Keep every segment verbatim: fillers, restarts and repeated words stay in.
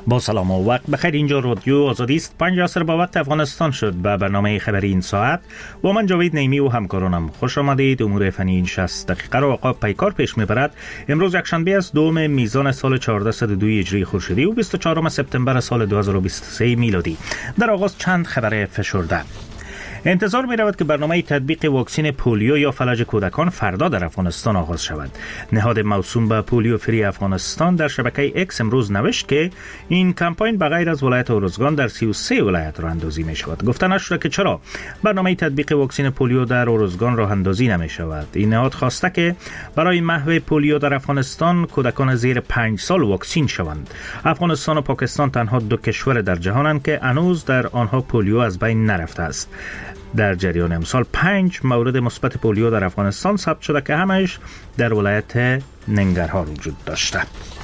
با سلام و وقت بخیر. اینجا رادیو آزادی است. پنج عصر با وقت افغانستان شد. به برنامه خبری این ساعت با من جاوید نیمی و همکارانم خوش آمدید. امور فنی این شصت دقیقه را آقا پیکار پیش میبرد. امروز یکشنبه است، دوم میزان سال چهاردهصد و دو هجری خورشیدی و بیست و چهارم سپتامبر سال دو هزار و بیست و سه میلادی. در آغاز چند خبر فشرده. انتظار می رود که برنامه تطبیق واکسن پولیو یا فلج کودکان فردا در افغانستان آغاز شود. نهاد موسوم به پولیو فری افغانستان در شبکه اکس امروز نوشت که این کمپاین به غیر از ولایت اروزگان در سی و سه ولایت راه اندازی می شود. گفته نشده که چرا برنامه تطبیق واکسن پولیو در اروزگان راه اندازی نمی شود. این نهاد خواسته که برای محو پولیو در افغانستان کودکان زیر پنج سال واکسین شوند. افغانستان و پاکستان تنها دو کشور در جهانند که هنوز در آنها پولیو از بین نرفته است. در جریان امسال پنج مورد مثبت پولیو در افغانستان ثبت شده که همش در ولایت ننگرهار وجود داشته.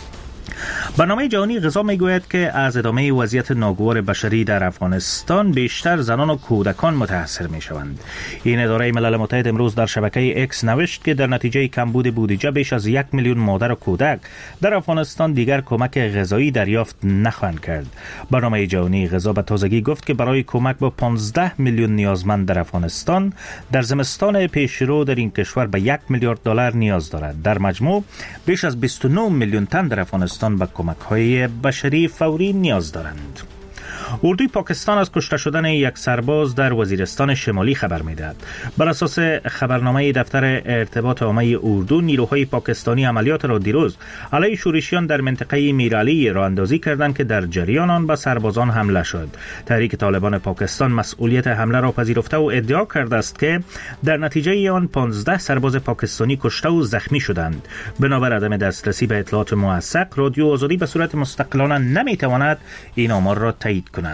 برنامه جهانی غذا میگوید که از ادامه وضعیت ناگوار بشری در افغانستان بیشتر زنان و کودکان متاثر می شوند. این اداره ملل متحد امروز در شبکه اکس نوشت که در نتیجه کمبود بودجه بیش از یک میلیون مادر و کودک در افغانستان دیگر کمک غذایی دریافت نخواهند کرد. برنامه جهانی غذا به تازگی گفت که برای کمک به پانزده میلیون نیازمند در افغانستان در زمستان پیشرو در این کشور به یک میلیارد دلار نیاز دارد. در مجموع بیش از بیست و نه میلیون تن در افغانستان به کمک‌های بشری فوری نیاز دارند. اردوی پاکستان از کشته شدن یک سرباز در وزیرستان شمالی خبر می‌دهد. بر اساس خبرنامه دفتر ارتباط عامه اردو، نیروهای پاکستانی عملیات را دیروز علیه شورشیان در منطقه میرعلی راه اندازی کردند که در جریان آن به سربازان حمله شد. تحریک طالبان پاکستان مسئولیت حمله را پذیرفته و ادعا کرده است که در نتیجه آن پانزده سرباز پاکستانی کشته و زخمی شدند. بنابر عدم دسترسی به اطلاعات موثق، رادیو آزادی به صورت مستقلانه نمی‌تواند این آمار را تایید کند.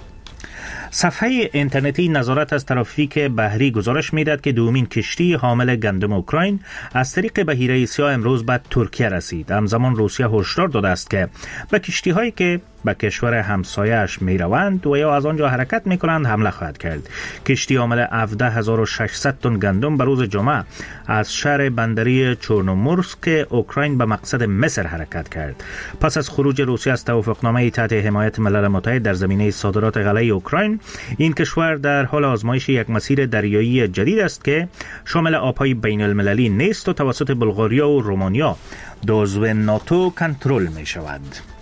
صفحه اینترنتی نظارت از ترافیک بحری گزارش می‌دهد که دومین کشتی حامل گندم اوکراین از طریق بحیره سیاه امروز به ترکیه رسید. همزمان روسیه هشدار داده است که به کشتی‌هایی که به کشور همسایه‌اش می‌روند و یا از آنجا حرکت می‌کنند حمله خواهد کرد. کشتی حامل هفده هزار و ششصد تن گندم به روز جمعه از شهر بندری چورنومورسک اوکراین به مقصد مصر حرکت کرد. پس از خروج روسیه از توافقنامه تحت حمایت ملل متحد در زمینه صادرات غله اوکراین، این کشور در حال آزمایش یک مسیر دریایی جدید است که شامل آب‌های بین‌المللی نیست و توسط بلغاریا و رومانیا دو عضو ناتو کنترل می‌شود.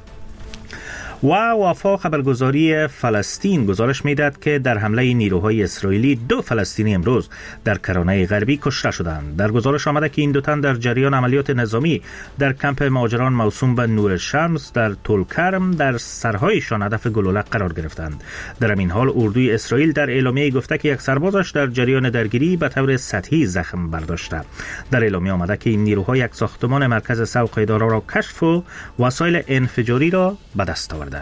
و وفا خبرگزاری فلسطین گزارش می‌دهد که در حمله نیروهای اسرائیلی دو فلسطینی امروز در کرانه غربی کشته شدند. در گزارش آمده که این دو تن در جریان عملیات نظامی در کمپ مهاجران موسوم به نور شمس در طولکرم در سرهایشان هدف گلوله قرار گرفتند. در این حال اردوی اسرائیل در اعلامیه گفته که یک سربازش در جریان درگیری به طور سطحی زخم برداشته. در اعلامیه آمده که این نیروها یک ساختمان مرکز سوق اداره را کشف و وسایل انفجاری را به دست آوردند.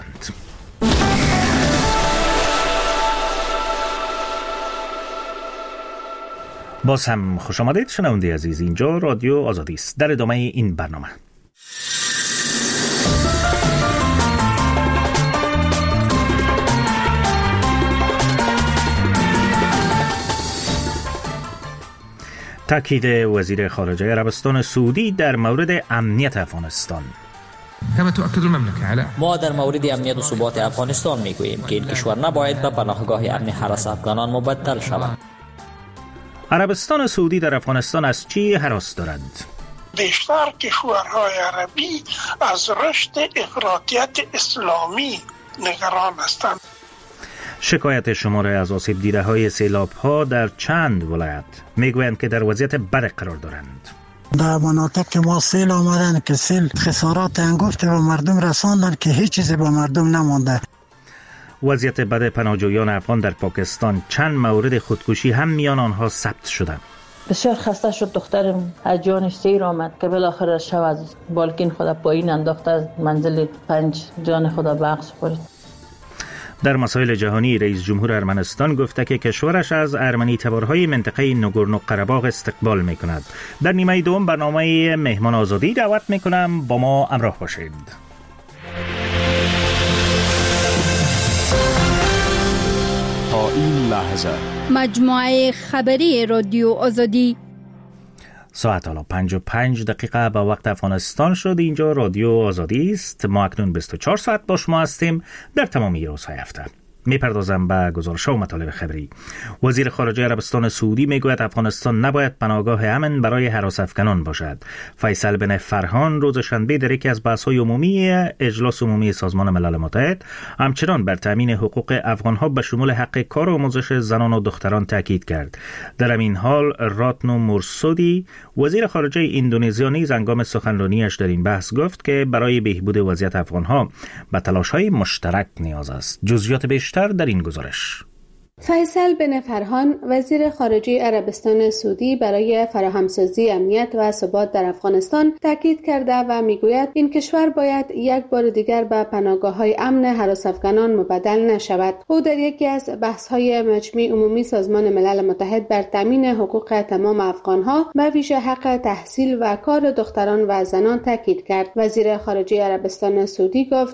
باز هم خوش آمدید شنونده عزیز. اینجا رادیو آزادی است. در ادامه این برنامه تاکید وزیر خارجه عربستان سعودی در مورد امنیت افغانستان. ما در مورد امنیت و ثبات افغانستان میگوییم که این کشور نباید به پناهگاه امن هراس افغانان مبدل شود. عربستان سعودی در افغانستان از چی هراس دارد؟ بیشتر کشورهای عربی از رشد افراطیت اسلامی نگران هستند. شکایت شماره از آسیب دیده های سیلاب ها در چند ولایت میگویند که در وضعیت بد قرار دارند. در مناطق که ما سیل آمدن که سیل خسارات انگفت به مردم رساندن که هیچ چیزی به مردم نمانده. وضعیت بد پناهجویان افغان در پاکستان، چند مورد خودکشی هم میان آنها ثبت شده. بسیار خسته شد دخترم، از جانش سیر آمد که بالاخره شب از بالکن خود پایین انداخته، از منزل پنج جان خود به عقص خورد. در مسائل جهانی رئیس جمهور ارمنستان گفته که کشورش از ارمنی تبارهای منطقه نگورنو قره‌باغ استقبال می‌کند. در نیمه دوم برنامه مهمان آزادی دعوت می‌کنم، با ما همراه باشید. تا این لحظه مجموعه خبری رادیو آزادی. ساعت حالا پنج و پنج دقیقه به وقت افغانستان شد. اینجا رادیو آزادی است. ما اکنون بیست و چهار ساعت با شما هستیم در تمامی روزهای هفته. میپردازم به گزارش‌ها و مطالب خبری. وزیر خارجه عربستان سعودی میگوید افغانستان نباید پناهگاه امن برای هراس افکنان باشد. فیصل بن فرهان روز شنبه در یکی از بحث‌های عمومی اجلاس عمومی سازمان ملل متحد همچنان بر تامین حقوق افغان‌ها به شمول حق کار و آموزش زنان و دختران تاکید کرد. در همین حال راتنو مرسودی وزیر خارجه اندونزیا نیز هنگام سخنرانیش در این بحث گفت که برای بهبود وضعیت افغان‌ها به تلاش‌های مشترک نیاز است. جزئیات بیشتر در این گزارش. فیصل بن فرهان وزیر خارجه عربستان سعودی برای فراهمسازی امنیت و ثبات در افغانستان تاکید کرده و میگوید این کشور باید یک بار دیگر به پناهگاه‌های امن هراس افغانان مبدل نشود. او در یکی از بحث‌های مجمع عمومی سازمان ملل متحد بر تامین حقوق تمام افغان‌ها به ویژه حق تحصیل و کار دختران و زنان تاکید کرد. وزیر خارجه عربستان سعودی گفت: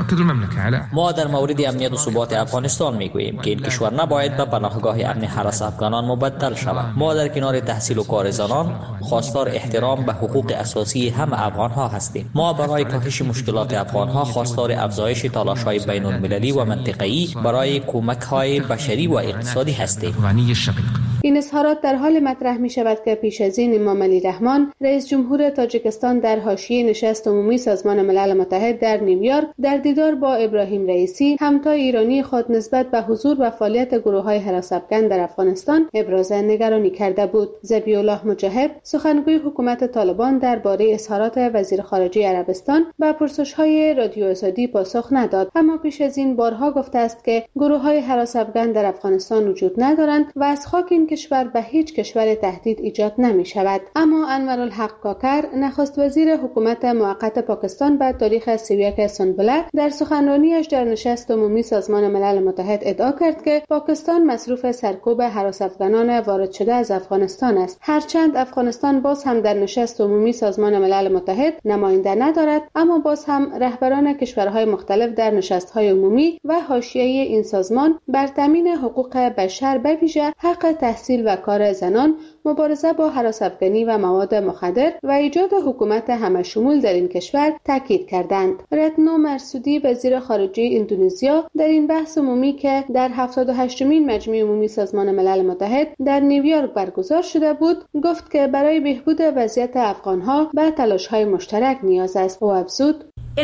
ما در مورد امنیت و ثبات افغانستان میگوییم که این کشور باید به پناهگاه امن هراس افغانان مبدل شود. ما در کنار تحصیل و کار زنان خواستار احترام به حقوق اساسی هم افغان ها هستیم. ما برای کاهش مشکلات افغان ها خواستار افزایش تلاش های بین المللی و منطقه‌ای برای کمک های بشری و اقتصادی هستیم. این اظهارات در حال مطرح می شود که پیش از این امام علی رحمان رئیس جمهور تاجیکستان در حاشیه نشست عمومی سازمان ملل متحد در نیویورک در دیدار با ابراهیم رئیسی همتای ایرانی خود نسبت به حضور و فعالیت گروه‌های هراس افغان در افغانستان ابراز نگرانی کرده بود. ذبیح الله مجاهد سخنگوی حکومت طالبان درباره اظهارات وزیر خارجه عربستان به پرسش‌های رادیو آزادی پاسخ نداد، اما پیش از این بارها گفته است که گروه‌های هراس افغان در افغانستان وجود ندارند و از خاک این کشور به هیچ کشور تهدید ایجاد نمی‌شود. اما انورالحق کاکر نخست وزیر حکومت موقت پاکستان به تاریخ سی و یک سنبله در سخنرانیش در نشست عمومی سازمان ملل متحد ادعا کرد که پاکستان مصروف سرکوب هراس افغانان وارد شده از افغانستان است. هرچند افغانستان باز هم در نشست عمومی سازمان ملل متحد نماینده ندارد، اما باز هم رهبران کشورهای مختلف در نشست‌های عمومی و حاشیه این سازمان بر تامین حقوق بشر به ویژه حق تحصیل و کار زنان، مبارزه با هراس افغانی و مواد مخدر و ایجاد حکومت همه‌شمول در این کشور تاکید کردند. رتنو مرسودی وزیر خارجه اندونزیا در این بحث عمومی که در هفتاد و هشتمین مجمع عمومی سازمان ملل متحد در نیویورک برگزار شده بود، گفت که برای بهبود وضعیت افغان‌ها به تلاش‌های مشترک نیاز است. او افزود: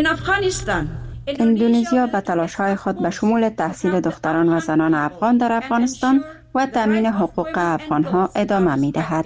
اندونزیا به تلاش‌های خود به شمول تحصیل دختران و زنان افغان در افغانستان و تامین حقوق افغان‌ها ادامه می‌دهد.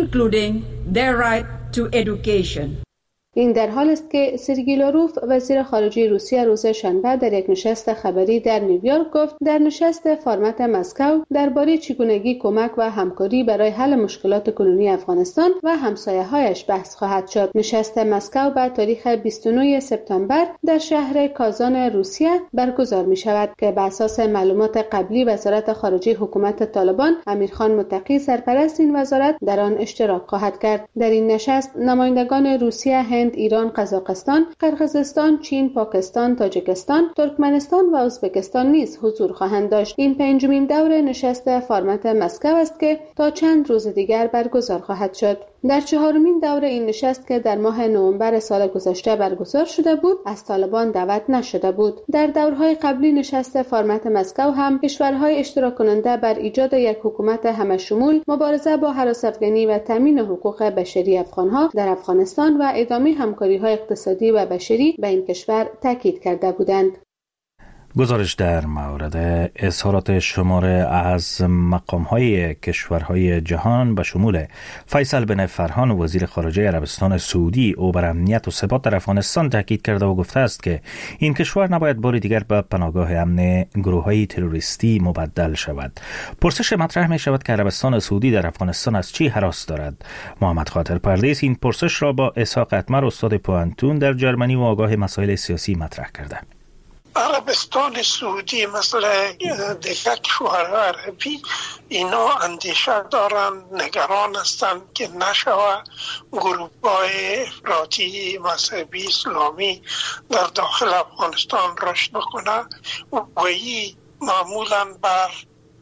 این در حال است که سرگئی لاروف وزیر خارجه روسیه روز شنبه در یک نشست خبری در نیویورک گفت در نشست فرمت مسکو درباره چگونگی کمک و همکاری برای حل مشکلات کنونی افغانستان و همسایه‌هایش بحث خواهد شد. نشست مسکو به تاریخ بیست و نه سپتامبر در شهر کازان روسیه برگزار می شود که بر اساس معلومات قبلی وزارت خارجه حکومت طالبان امیرخان متقی سرپرست این وزارت در آن اشتراک خواهد کرد. در این نشست نمایندگان روسیه، هند، ایران، قزاقستان، قرقیزستان، چین، پاکستان، تاجیکستان، ترکمنستان و ازبکستان نیز حضور خواهند داشت. این پنجمین دور نشست فرمت مسکو است که تا چند روز دیگر برگزار خواهد شد. در چهارمین دور این نشست که در ماه نوامبر سال گذشته برگزار شده بود، از طالبان دعوت نشده بود. در دورهای قبلی نشست فرمت مسکو هم کشورهای اشتراک کننده بر ایجاد یک حکومت همه‌شمول، مبارزه با هراس افغانی و تامین حقوق بشری افغان‌ها در افغانستان و ادامه همکاری‌های اقتصادی و بشری به این کشور تاکید کرده بودند. گزارش در مورد اظهارات شماره از مقام‌های کشورهای جهان به شمول فیصل بن فرهان وزیر خارجه عربستان سعودی او بر امنیت و ثبات در افغانستان تاکید کرده و گفته است که این کشور نباید بار دیگر به پناهگاه امن گروه‌های تروریستی مبدل شود. پرسش مطرح می شود که عربستان سعودی در افغانستان از چی هراس دارد؟ محمد خاطر پردیس این پرسش را با اسحاق اتمر استاد پوانتون در جرمنی و آگاه مسائل سیاسی مطرح کرده. عربستان سعودی مثل دیگر کشورهای عربی اینا اندیشه دارن، نگران هستند که نشوه گروه‌های افراطی مذهبی اسلامی در داخل افغانستان رشد بکنه و این معمولا بر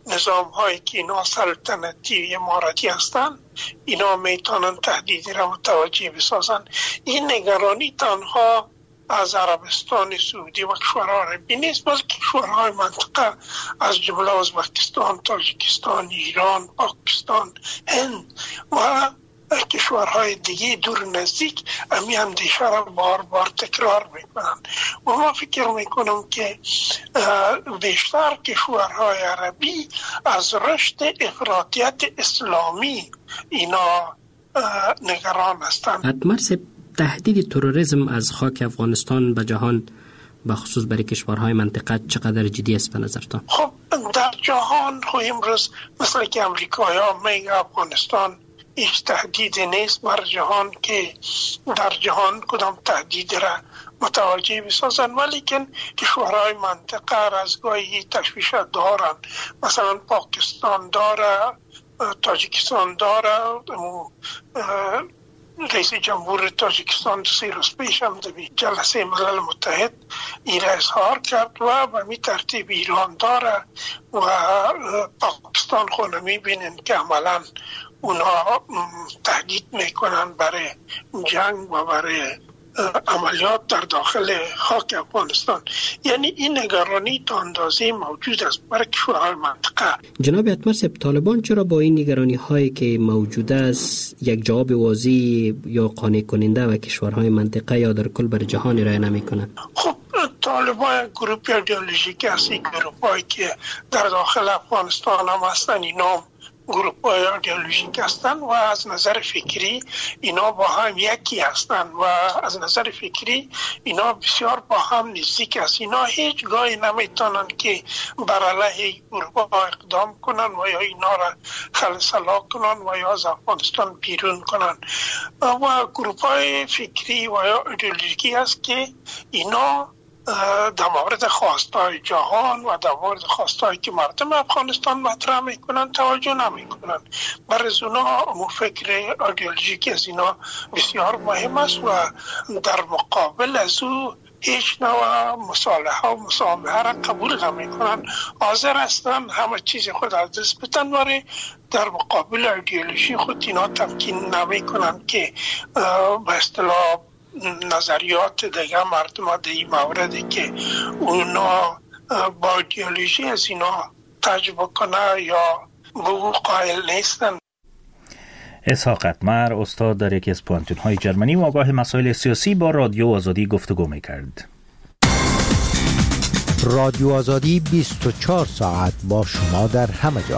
نظام هایی که اینا سلطنتی اماراتی هستند اینا میتونن تهدیدی را متوجه بسازن. این نگرانی تنها از عربستان سعودی و کشورهای عربی نیست، بلکه کشورهای منطقه از جمله ازبکستان، تاجیکستان، ایران، پاکستان، هند و کشورهای دیگه دور نزدیک امی اندیشه را بار بار تکرار میکنن و ما فکر میکنم که بیشتر کشورهای عربی از رشد افراطیت اسلامی اینا نگران هستند. اتمر تهدید تروریسم از خاک افغانستان به جهان به خصوص برای کشورهای منطقه چقدر جدی است به نظرتان؟ خب در جهان خو امروز مثل که امریکایی ها میگه افغانستان هیچ تهدید نیست بر جهان که در جهان کدام تهدید را متوجه بسازن، ولی که کشورهای منطقه از گاهی تشویش دارن. مثلا پاکستان داره، تاجیکستان داره. رئیس جمهور تاجیکستان سی روز پیش هم در جلسه ملل متحد این را اظهار کرد و به می ترتیب ایران داره و پاکستان خود میبینن که عملا اونا تهدید میکنن برای جنگ و برای عملیات در داخل خاک افغانستان. یعنی این نگرانی تا اندازه موجود است برای کشورهای منطقه. جناب اتمر صاحب، طالبان چرا با این نگرانی هایی که موجود است یک جواب واضح یا قانع کننده و کشورهای منطقه یا در کل بر جهان ارائه نمیکنند؟ خب طالبان گروه ایدئولوژیک است، گروهایی که در داخل افغانستان هم هستن، اینا گروه های ایدئولوژیک هستند و از نظر فکری اینا با هم یکی هستند و از نظر فکری اینا بسیار با هم نزدیک است. اینا هیچ گاهی نمیتونن که بر علیه گروه ها اقدام کنن و یا اینا را خلسلا کنن و یا از افغانستان بیرون کنن. و گروه های فکری و یا ایدئولوژیکی است که اینا در مورد خواستای جهان و در مورد خواستایی که مردم افغانستان مطرح میکنن توجه نمیکنن. برای از اونا فکر ایدئولوژیکی از اینا بسیار مهم است و در مقابل از او هیچ نوع مصالحه و مسامحه را قبول نمیکنن. حاضر هستن همه چیز خود از دست بدن ولی در مقابل ایدئولوژی خود اینا تمکین نمیکنن که به اصطلاح نظریات دیگه مردم در این موردی که اونا با ایدئولوژی از اینا تجربه کنه یا به او قائل نیستن. اسحاق اتمر، استاد در یکی از پانتون‌های جرمنی و آگاه مسائل سیاسی، با رادیو آزادی گفتگو می‌کرد. رادیو آزادی بیست و چهار ساعت با شما در همه جا.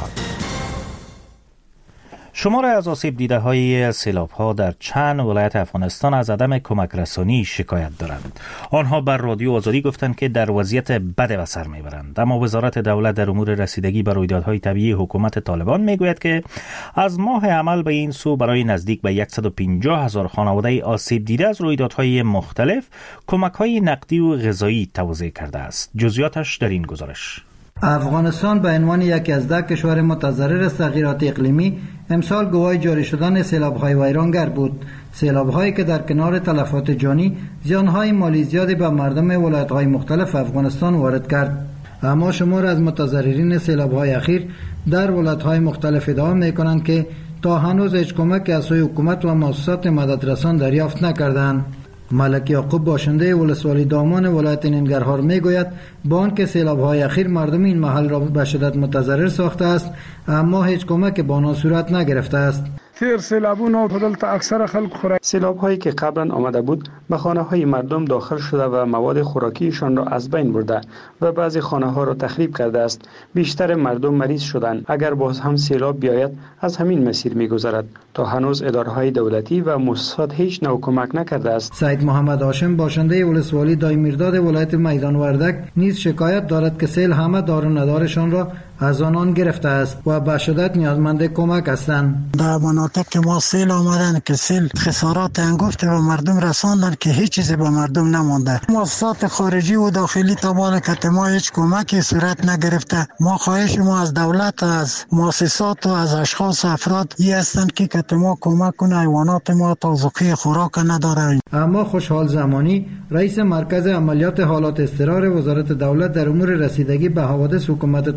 شماره از آسیب دیده های سیلاب ها در چند ولایت افغانستان از عدم کمک رسانی شکایت دارند. آنها بر رادیو آزادی گفتند که در وضعیت بد به سر میبرند. اما وزارت دولت در امور رسیدگی به رویدادهای طبیعی حکومت طالبان میگوید که از ماه عمل به این سو برای نزدیک به صد و پنجاه هزار خانواده آسیب دیده از رویدادهای مختلف کمک های نقدی و غذایی توزیع کرده است. جزئیاتش در این گزارش. افغانستان به عنوان یکی از ده کشور متضرر از تغییرات اقلیمی امسال گواه جاری شدن سیلاب‌های ویرانگر بود. سیلاب‌هایی که در کنار تلفات جانی زیان‌های مالی زیادی به مردم ولایت‌های مختلف افغانستان وارد کرد. اما شمار از متضررین سیلاب‌های اخیر در ولایت‌های مختلف ادعا می‌کنند که تا هنوز هیچ کمک از سوی حکومت و مؤسسات مددرسان دریافت نکردند. ملک یعقوب باشنده ولسوالی دامان ولایت ننگرهار میگوید با آنکه سیلاب‌های اخیر مردم این محل را به شدت متضرر ساخته است اما هیچ کمک به آنها صورت نگرفته است. تیر سیلابونه بدلت اکثر خلق خوراک سیلاب هایی که قبلا آمده بود به خانه های مردم داخل شده و مواد خوراکیشان را از بین برده و بعضی خانه ها را تخریب کرده است. بیشتر مردم مریض شدند. اگر باز هم سیلاب بیاید از همین مسیر میگذرد. تا هنوز اداره های دولتی و مؤسسات هیچ نوع کمک نکرده است. سید محمد هاشم باشنده ولسوالی دایمیرداد ولایت میدان وردک نیز شکایت دارد که سیل همه دار و ندارشان را از آنان گرفته است و به شدت نیازمند کمک هستند. در مناطق که ما سیل آمدن که سیل خسارات انگفت به مردم رساندن که هیچ چیزی به مردم نمانده. مؤسسات خارجی و داخلی تبال که ما هیچ کمکی صورت نگرفته. ما خواهش ما از دولت، از مؤسسات و از اشخاص و افراد ای هستند که که ما کمک کنه. حیوانات ما تازگی خوراک نداره. اما خوشحال زمانی رئیس مرکز عملیات حالات اضطرار وزارت دولت در امور رسیدگی به حوادث حکومت طالبان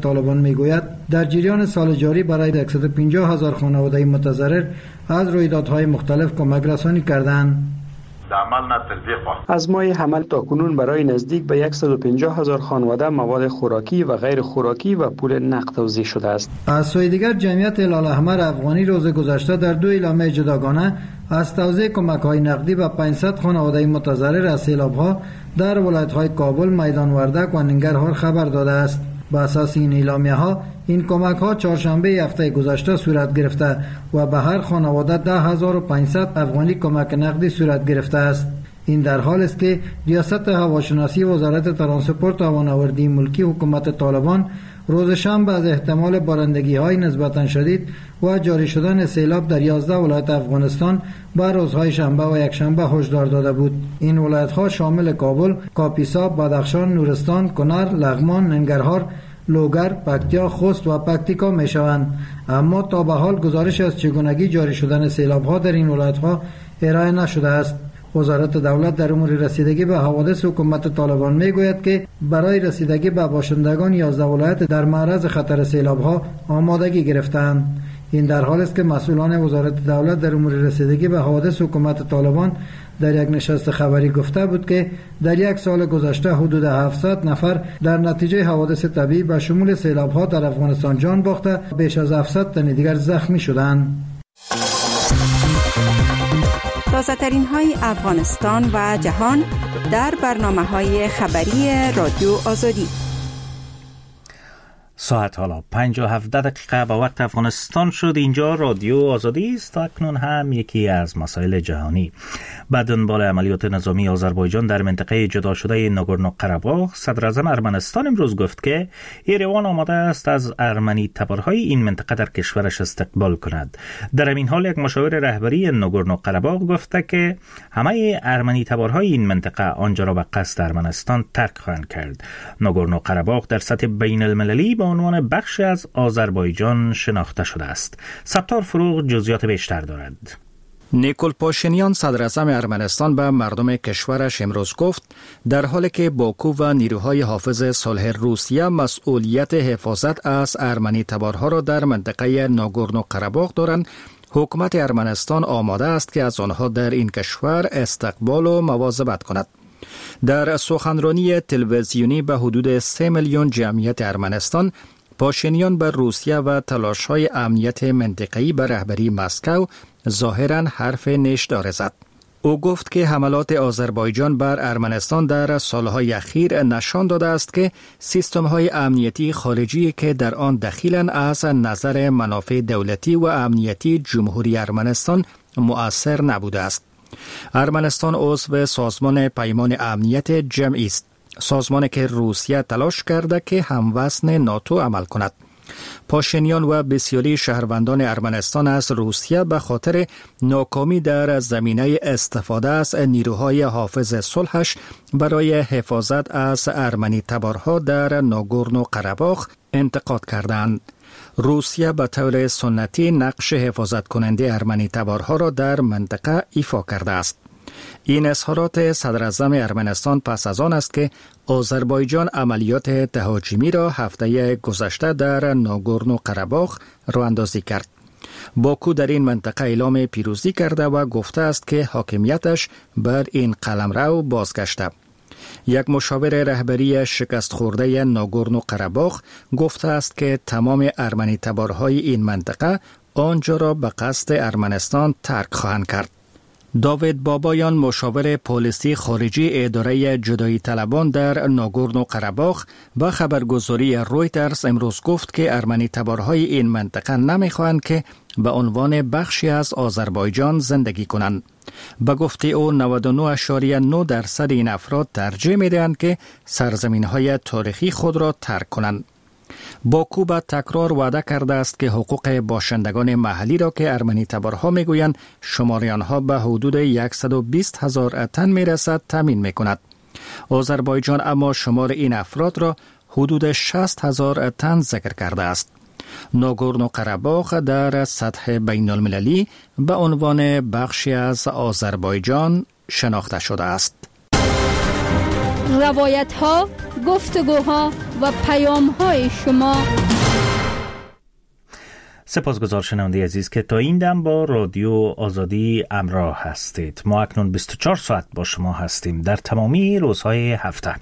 میگوید در جریان سال جاری برای صد و پنجاه هزار خانواده متضرر از رویدادهای مختلف کمک رسانی کردند. از ماه حمل تا کنون برای نزدیک به صد و پنجاه هزار خانواده مواد خوراکی و غیر خوراکی و پول نقد توزیع شده است. از سوی دیگر جمعیت هلال احمر افغانی روز گذشته در دو اعلامیه جداگانه از توزیع کمک‌های نقدی به پانصد خانواده متضرر از سیلاب‌ها در ولایت‌های کابل، میدان وردک و ننگرهار خبر داده است. با اساس این اعلامیه‌ها این کمک‌ها چهارشنبه هفته گذشته صورت گرفته و به هر خانواده ده هزار و پانصد افغانی کمک نقدی صورت گرفته است. این در حال است که ریاست هواشناسی وزارت ترانسپورت و هوانوردی ملکی حکومت طالبان روز شنبه از احتمال بارندگی‌های نسبتاً شدید و جاری شدن سیلاب در یازده ولایت افغانستان به روزهای شنبه و یکشنبه هشدار داده بود. این ولایت‌ها شامل کابل، کاپیسا، بدخشان، نورستان، کنر، لغمان، ننگرهار، لوگر، پکتیا، خوست و پکتیکا میشوند. اما تا به حال گزارش از چگونگی جاری شدن سیلاب‌ها در این ولایت‌ها ارائه نشده است. وزارت دولت در امور رسیدگی به حوادث حکومت طالبان میگوید که برای رسیدگی به باشندگان یازده ولایت در معرض خطر سیلاب‌ها آمادگی گرفتند. این در حال است که مسئولان وزارت دولت در امور رسیدگی به حوادث حکومت طالبان در یک نشست خبری گفته بود که در یک سال گذشته حدود هفتصد نفر در نتیجه حوادث طبیعی به شمول سیلاب‌ها در افغانستان جان باخته، بیش از هفتصد تن دیگر زخمی شدند. تازه ترین های افغانستان و جهان در برنامه های خبری رادیو آزادی. ساعت حالا پنج و هفده دقیقه به وقت افغانستان شد. اینجا رادیو آزادی است. اکنون هم یکی از مسائل جهانی. به دنبال عملیات نظامی آذربایجان در منطقه جدا شده ناگورنو قره‌باغ، صدر اعظم ارمنستان امروز گفت که ایروان آماده است از ارمنی تبارهای این منطقه در کشورش استقبال کند. در همین حال یک مشاور رهبری ناگورنو قره‌باغ گفته که همه ارمنی تبارهای این منطقه آنجا را به قصد ارمنستان ترک خواهند کرد. ناگورنو قره‌باغ در سطح بین المللی به عنوان بخشی از آذربایجان شناخته شده است. ستار فروغ جزئیات بیشتر دارد. نیکول پاشینیان صدر اعظم ارمنستان به مردم کشورش امروز گفت در حالی که باکو و نیروهای حافظ صلح روسیه مسئولیت حفاظت از ارمنی تبارها را در منطقه ناگورنو قره‌باغ دارند، حکومت ارمنستان آماده است که از آنها در این کشور استقبال و مواظبت کند. در سخنرانی تلویزیونی به حدود سه میلیون جمعیت ارمنستان، پاشینیان بر روسیه و تلاش‌های امنیت منطقه‌ای به رهبری مسکو ظاهراً حرف نشدار زد. او گفت که حملات آذربایجان بر ارمنستان در سالهای اخیر نشان داده است که سیستم‌های امنیتی خارجی که در آن دخیلند از نظر منافع دولتی و امنیتی جمهوری ارمنستان مؤثر نبوده است. ارمنستان عضو سازمان پیمان امنیت جمعی است، سازمانی که روسیه تلاش کرده که هموطن ناتو عمل کند. پاشینیان و بسیاری شهروندان ارمنستان از روسیه به خاطر ناکامی در زمینه استفاده از نیروهای حافظ صلحش برای حفاظت از ارمنی تبارها در ناگورنو قره‌باغ انتقاد کردند. روسیه به طور سنتی نقش حفاظت کننده ارمنی تبارها را در منطقه ایفا کرده است. این اظهارات صدر اعظم ارمنستان پس از آن است که آذربایجان عملیات تهاجمی را هفته گذشته در ناگورنو قره‌باغ راه اندازی کرد. باکو در این منطقه اعلام پیروزی کرده و گفته است که حاکمیتش بر این قلمرو بازگشته. یک مشاور رهبری شکست خورده ناگورنو قره‌باغ گفته است که تمام ارمنی تبارهای این منطقه آنجا را به قصد ارمنستان ترک خواهند کرد. داوید بابایان مشاور پالیسی خارجی اداره جدایی طلبان در ناگورنو قره‌باغ با خبرگزاری رویترز امروز گفت که ارمنی تبارهای این منطقه نمیخواهند که به عنوان بخشی از آذربایجان زندگی کنند. به گفته او نود و نه اشاریه نه درصد این افراد ترجیح میدهند که سرزمین‌های تاریخی خود را ترک کنند. باکو به تکرار وعده کرده است که حقوق باشندگان محلی را که ارمنی تبارها میگویند شمار آنها به حدود صد و بیست هزار تن میرسد تامین میکند. آذربایجان اما شمار این افراد را حدود شصت هزار تن ذکر کرده است. ناگورنو قره‌باغ در سطح بین المللی به عنوان بخشی از آذربایجان شناخته شده است. روایت ها، گفتگوها و پیام های شما سپاسگزار شنونده عزیز که تا این دم با رادیو آزادی همراه هستید. ما اکنون بیست و چهار ساعت با شما هستیم در تمامی روزهای هفته.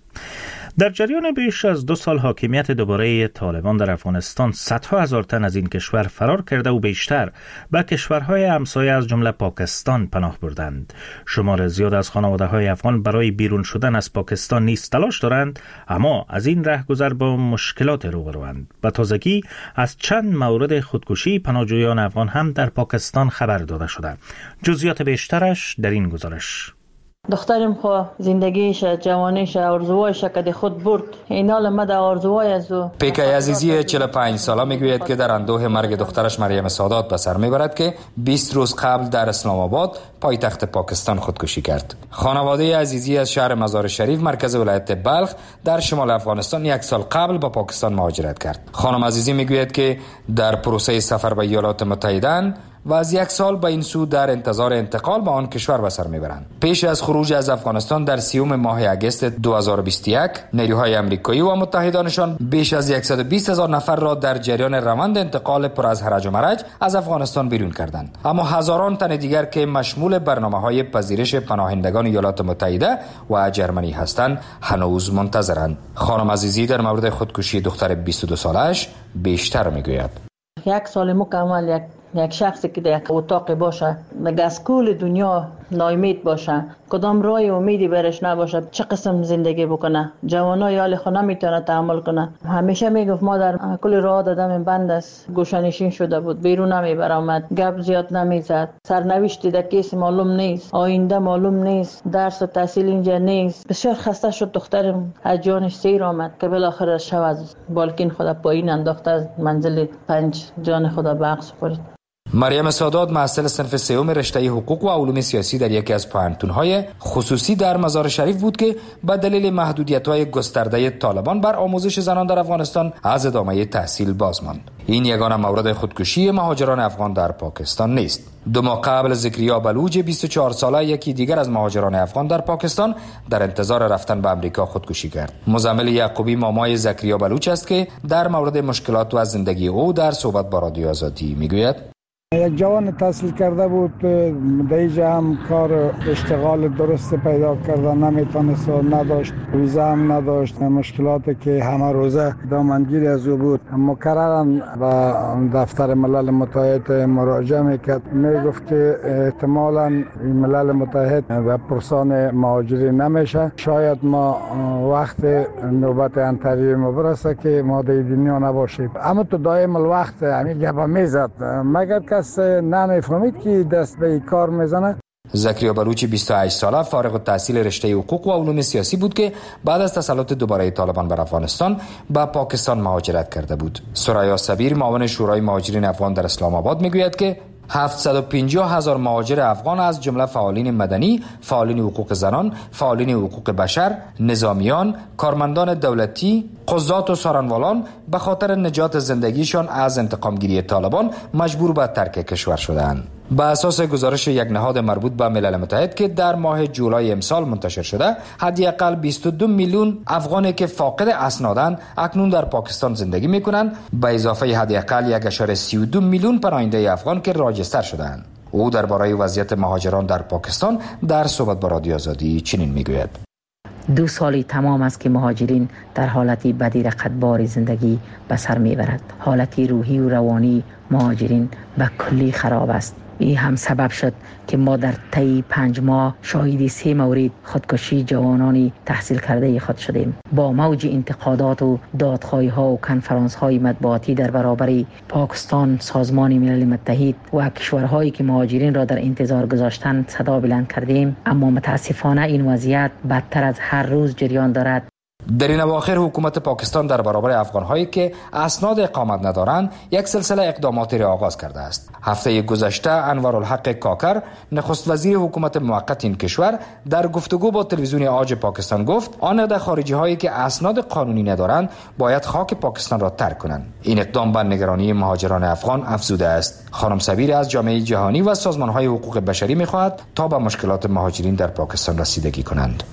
در جریان بیش از دو سال حاکمیت دوباره طالبان در افغانستان، صدها هزار تن از این کشور فرار کرده و بیشتر به کشورهای همسایه از جمله پاکستان پناه بردند. شمار زیاد از خانواده‌های افغان برای بیرون شدن از پاکستان نیز تلاش دارند، اما از این رهگذر با مشکلات روبروند. به تازگی از چند مورد خودکشی پناهجویان افغان هم در پاکستان خبر داده شده. جزئیات بیشترش در این گزارش. دخترم خو زندگیش جوانیش آرزوهایش که خود برد، این حال ما در آرزوهای از او. پیکای عزیزی چهل و پنج ساله میگوید که در اندوه مرگ دخترش مریم سادات به سر میبرد که بیست روز قبل در اسلام آباد پایتخت پاکستان خودکشی کرد. خانواده عزیزی از شهر مزار شریف مرکز ولایت بلخ در شمال افغانستان یک سال قبل به پاکستان مهاجرت کرد. خانم عزیزی میگوید که در پروسه سفر به ایالات متحده و از یک سال به این سو در انتظار انتقال به آن کشور به سر میبرند. پیش از خروج از افغانستان در سیوم ماه اگست دو هزار و بیست و یک نیروهای آمریکایی و متحدانشان بیش از صد و بیست هزار نفر را در جریان روند انتقال پر از هرج و مرج از افغانستان بیرون کردند. اما هزاران تن دیگر که مشمول برنامه‌های پذیرش پناهندگان ایالات متحده و جرمنی هستند هنوز منتظرند. خانم عزیزی در مورد خودکشی دختر بیست و دو سالش بیشتر میگوید. یک سال مکمل یک یک شخصی که در یک اتاق باشه، نگه از کل دنیا ناامید باشه، کدام راه امیدی برش نباشه، چه قسم زندگی بکنه؟ جوانای حال خود نمیتونه تحمل کنه. همیشه میگفت مادر کل راه دادم بند است، گوشه‌نشین شده بود، بیرون نمیبرامد، گپ زیاد نمیزد، سرنوشتی در کیس معلوم نیست، آینده معلوم نیست، درس و تحصیل اینجا نیست. بسیار خسته شد دخترم، از جانش سیر آمد که بالاخره شب از بالکن خود پایین انداخته، از منزل پنج جان خود به عقب سپرد. مریم سادات محصل صنف سوم رشته حقوق و علوم سیاسی در یکی از پوهنتون‌های خصوصی در مزار شریف بود که به دلیل محدودیت‌های گسترده طالبان بر آموزش زنان در افغانستان از ادامه تحصیل باز ماند. این یگانه مورد خودکشی مهاجران افغان در پاکستان نیست. دو ماه قبل زکریا بلوچ بیست و چهار ساله یکی دیگر از مهاجران افغان در پاکستان در انتظار رفتن به آمریکا خودکشی کرد. مزمل یعقوبی مامای زکریا بلوچ است که در مورد مشکلات و از زندگی او در صحبت با رادیو آزادی میگوید. یک جوان تحصیل کرده بود، در اینجا هم کار اشتغال درست پیدا کرده نمیتونست، نداشت ویزا هم نداشت. مشکلاتی که همه روزه دامنگیر از او بود. مکررن به دفتر ملل متحد مراجعه میکرد، میگفت که احتمالاً ملل متحد به پرسان مهاجرین نمیشه، شاید ما وقت نوبت انتری ما برسه که ما در دنیا نباشیم. اما تو دائم الوقت همین گپا میزد، مگر کس نمیفهمید که دست به کار میزنه. زکریا بلوچ بیست و هشت ساله فارغ التحصیل رشته حقوق و علوم سیاسی بود که بعد از تسلط دوباره طالبان بر افغانستان به پاکستان مهاجرت کرده بود. سرایا صبیر معاون شورای مهاجرین افغان در اسلام آباد میگوید که هفتصد و پنجاه هزار مهاجر افغان از جمله فعالین مدنی، فعالین حقوق زنان، فعالین حقوق بشر، نظامیان، کارمندان دولتی، قضات و سارنوالان به خاطر نجات زندگیشان از انتقامگیری طالبان مجبور به ترک کشور شدند. به اساس گزارش یک نهاد مربوط به ملل متحد که در ماه جولای امسال منتشر شده، حداقل بیست و دو میلیون افغانی که فاقد اسنادند اکنون در پاکستان زندگی میکنند، به اضافه حداقل یک اشاره سی و دو میلیون پناهنده افغان که راجستر شدند. او درباره وضعیت مهاجران در پاکستان در صحبت با رادیو آزادی چنین میگوید. دو سالی تمام است که مهاجرین در حالتی بدی رقتبار زندگی به سر میبرد. حالتی روحی و روانی مهاجرین به کلی خراب است. این هم سبب شد که ما در طی پنج ماه شاهد سه مورد خودکشی جوانانی تحصیل کرده خود شدیم. با موج انتقادات و دادخواهی ها و کنفرانس های مطبوعاتی در برابر پاکستان، سازمان ملل متحد و کشورهایی که مهاجرین را در انتظار گذاشتند صدا بلند کردیم، اما متاسفانه این وضعیت بدتر از هر روز جریان دارد. در این اواخر حکومت پاکستان در برابر افغان‌هایی که اسناد اقامت ندارند یک سلسله اقداماتی را آغاز کرده است. هفته گذشته انورالحق کاکر نخست وزیر حکومت موقت این کشور در گفتگو با تلویزیون آج پاکستان گفت آن خارجی هایی که اسناد قانونی ندارند باید خاک پاکستان را ترک کنند. این اقدام به نگرانی مهاجران افغان افزوده است. خانم صبیر از جامعه جهانی و سازمان‌های حقوق بشری می‌خواهد تا به مشکلات مهاجرین در پاکستان رسیدگی کنند.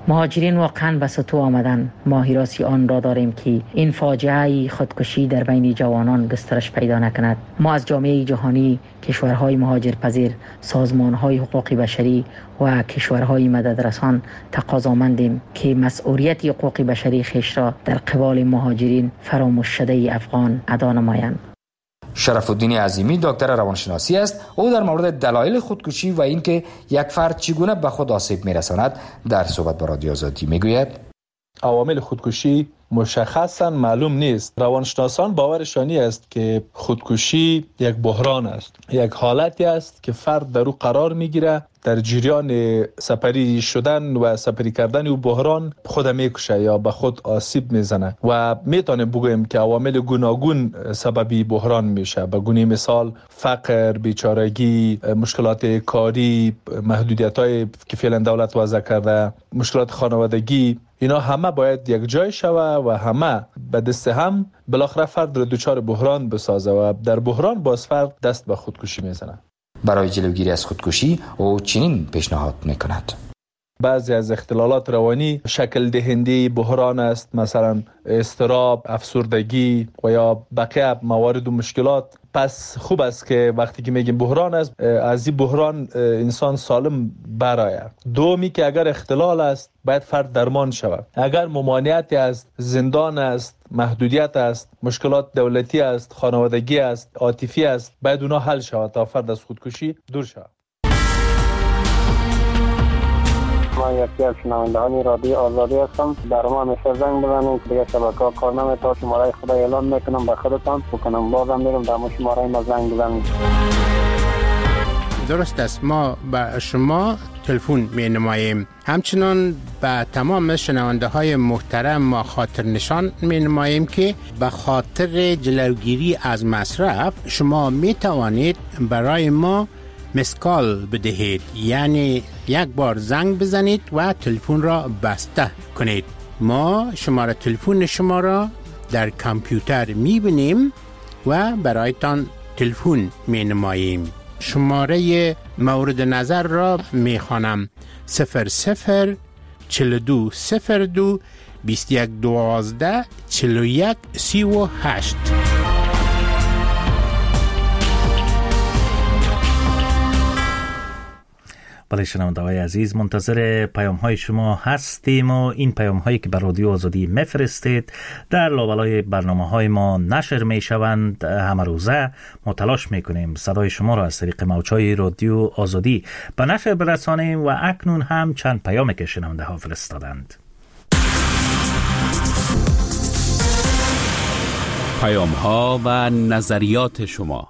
مهاجرین واقعا به سطوح آمدن. ما حراسی آن را داریم که این فاجعه خودکشی در بین جوانان گسترش پیدا نکند. ما از جامعه جهانی، کشورهای مهاجرپذیر، سازمانهای حقوق بشری و کشورهای مددرسان تقاضامندیم که مسئولیت حقوق بشری خویش را در قبال مهاجرین فراموش شده افغان ادا نمایند. شرف الدین عظیمی دکتر روانشناسی است. او در مورد دلایل خودکشی و اینکه یک فرد چگونه به خود آسیب میرساند در صحبت با رادیو آزادی میگوید. عوامل خودکشی مشخصا معلوم نیست. روانشناسان باورشانی است که خودکشی یک بحران است، یک حالتی است که فرد در او قرار میگیره، در جریان سپری شدن و سپری کردن او بحران خود میکشه یا به خود آسیب میزنه و میتونه بگوییم که عوامل گوناگون سببی بحران میشه. به گونه مثال فقر، بیچارگی، مشکلات کاری، محدودیت‌های که فعلا دولت وضع کرده، مشکلات خانوادگی، اینا همه باید یک جای شوه و همه به دست هم بالاخره فرد را دچار بحران بسازه و در بحران باز فرد دست به خودکشی میزنه. برای جلوگیری از خودکشی او چنین پیشنهاد میکند. بعضی از اختلالات روانی شکل دهنده بحران است، مثلا اضطراب، افسردگی و یا بقیه موارد و مشکلات. پس خوب است که وقتی که میگیم بحران است، از این بحران انسان سالم برآید. دومی که اگر اختلال است باید فرد درمان شود. اگر ممانعتی است، زندان است، محدودیت است، مشکلات دولتی است، خانوادگی است، عاطفی است، باید اونا حل شود تا فرد از خودکشی دور شود. ما یکی از شنوندگان رادیو آزادی هستم. در ما همیشه زنگ بزنید، دیگه شبکه‌ها کار نمی‌کنه. شماره خدا اعلام میکنم به خودتان بکنم، بازم میرم در مو شماره ما زنگ بزنید. درست است، ما به شما تلفن می نماییم. همچنان به تمام شنونده های محترم ما خاطر نشان می نماییم که به خاطر جلوگیری از مصرف شما می توانید برای ما مسکال بدهید، یعنی یک بار زنگ بزنید و تلفن را بسته کنید. ما شماره تلفن شما را در کامپیوتر می بینیم و برایتان تلفن می نماییم. شماره مورد نظر را می خوانم: صفر صفر چل دو صفر دو بیست یک دوازده چل و یک سی و هشت. بله شنونده‌های عزیز، منتظر پیام های شما هستیم و این پیام هایی که بر رادیو آزادی میفرستید در لابلای برنامه های ما نشر می شوند. همه روزه ما تلاش می کنیم صدای شما را از طریق موج‌های رادیو آزادی به نشر برسانیم و اکنون هم چند پیامی که شنونده ها فرستادند. پیام ها و نظریات شما.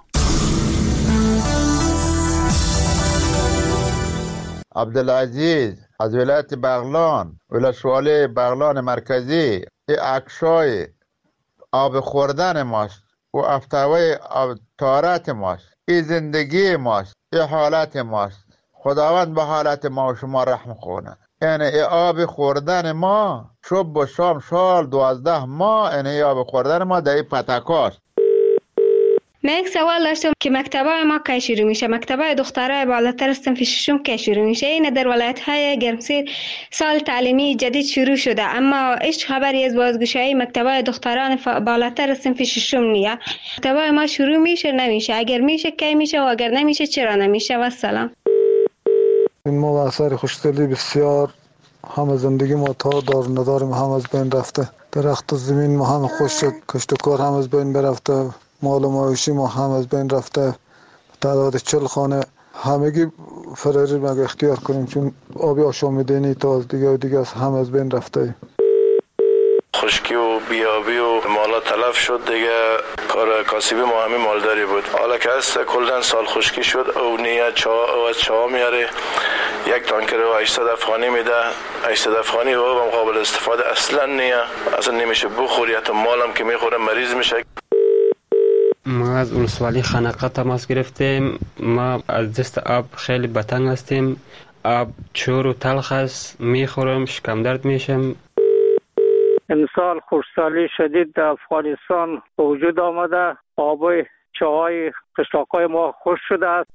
عبدالعزیز از ولایت بغلان، ولسوالی بغلان مرکزی. این عکسای آب خوردن ماست و افتوای آب تارت ماست. این زندگی ماست، این حالت ماست. خداوند به حالت ما و شما رحم کنه. یعنی این آب خوردن ما صبح و شام سال دوازده ماه، یعنی آب خوردن ما در این پتکاست. من یک سوال داشتم که مکتبای ما کی شروع میشه؟ مکتبای دخترای بالاتر از صنف ششم کی شروع میشه؟ این در ولایت‌های گرمسیر سال تعلیمی جدید شروع شده، اما هیچ خبری از بازگشایی مکتبای دختران بالاتر از صنف ششم نیست. مکتبای ما شروع میشه نمیشه؟ اگر میشه کی میشه و اگر نمیشه چرا نمیشه؟ و سلام. این ما اثر خوشدلی بسیار، همه زندگی ما تا دار نداریم هم از بین رفته. درخت و زمین ما هم خوش شد، کشت و کار هم از بین برفته، مال و معاشی ما هم از بین رفته. تعداد چل خانه همگی فراری مگه اختیار کنیم، چون آبی آشامیدنی تا از دیگه و دیگه هم از بین رفته. خشکی و بیابی و مالا تلف شد دیگه، کار کاسبی ما همین مالداری بود. حالا که هست کلن سال خشکی شد او نیه چا او از چا میاره، یک تانکر و هشتصد افغانی میده. هشتصد افغانی و مقابل استفاده اصلا نیه، اصلا نمیشه بخوری، حتی مالم که میخوره مریض میشه. ما از ولسوالی خنقه تماس گرفتیم. ما از دست آب خیلی بتنگ هستیم. آب چور و تلخ است، میخورم شکم درد میشم. امسال خشکسالی شدید در افغانستان به وجود آمده. آبای چاهای قشلاقای ما خشک شده است.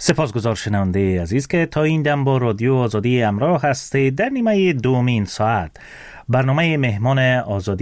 سپاسگزار شنونده عزیز که تا این دم با رادیو آزادی همراه هستید. در نیمه دومین ساعت برنامه مهمان آزادی